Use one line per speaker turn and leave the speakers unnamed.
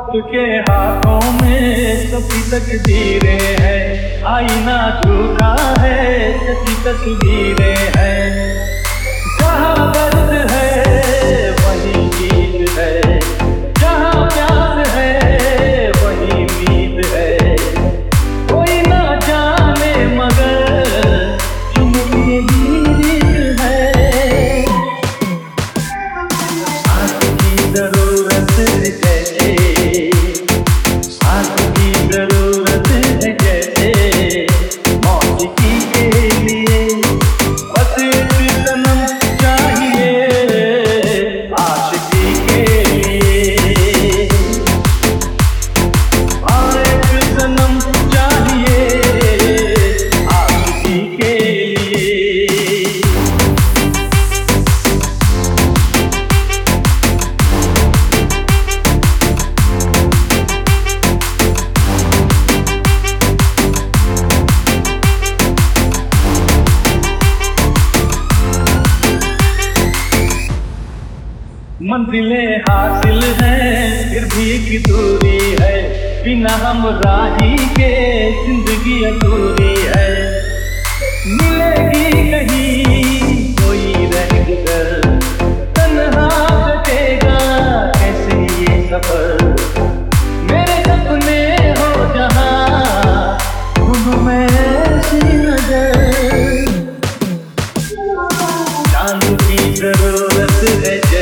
वक्त के हाथों में सभी तकदीरें हैं, आईना झूठा है सभी तस्वीरें हैं। जहाँ दर्द है वही गीत है, जहाँ प्यार है वही नींद है। कोई ना जाने मगर चुनरी रीत है। साथ की जरूरत है, साथ की जरूरत है जैसे मौसीकी के लिए। बस एक सनम चाहिए आशिकी के लिए। हाँ एक सनम चाहिए आशिकी के लिए। मंजिलें हासिल हैं फिर भी एक दूरी है, बिना हम राही के जिंदगी अधूरी है। मिलेगी कहीं कोई रहकर, तन्हा कटेगा कैसे ये सफर। मेरे सपने हो जहाँ ढूंढूं मैं ऐसी नजर। चांद की जरूरत है